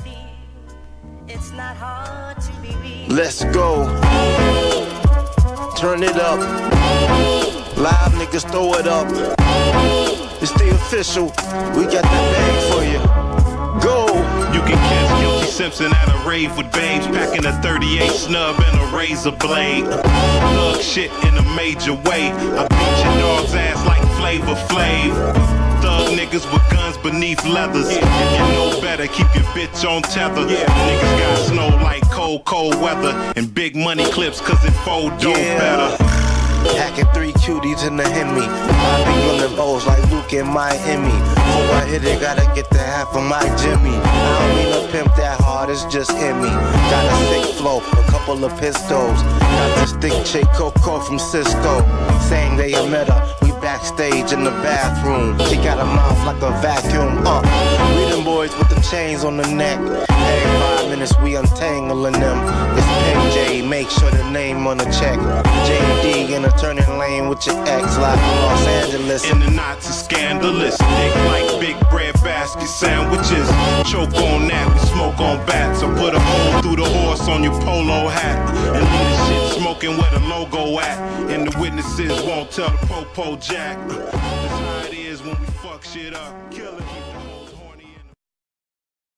It's not hard to be real. Let's go. Turn it up. Live niggas throw it up. It's the official. We got that bag for you. Go. You can catch Guilty Simpson at a rave with babes, packing a 38 snub and a razor blade. Thug shit in a major way. I beat your dog's ass like Flavor Flav. Thug niggas with guns beneath leathers. If you know better, keep your bitch on tether. Niggas got snow like cold weather. And big money clips cause it fold dope better. Hacking 3 cuties in the Hemi. I be on them O's like Luke in Miami. Before I hit it, gotta get the half of my Jimmy. I don't mean to pimp that hard, it's just in me. Got a sick flow, a couple of pistols. Got this thick chick Coco from Cisco, saying they met her. We backstage in the bathroom. She got a mouth like a vacuum. We them boys with them chains on the neck. Every 5 minutes we untangling them. It's PJ, make sure the name on the check. JD in a turning lane with your ex, like in Los Angeles. And the knots are scandalous. Thick like big bread basket sandwiches. Choke on that, we smoke on bats. I put a hole through the horse on your polo hat. And leave the shit smoking where the logo at. And the witnesses won't tell the Popo Jack. That's how it is when we fuck shit up. Kill it.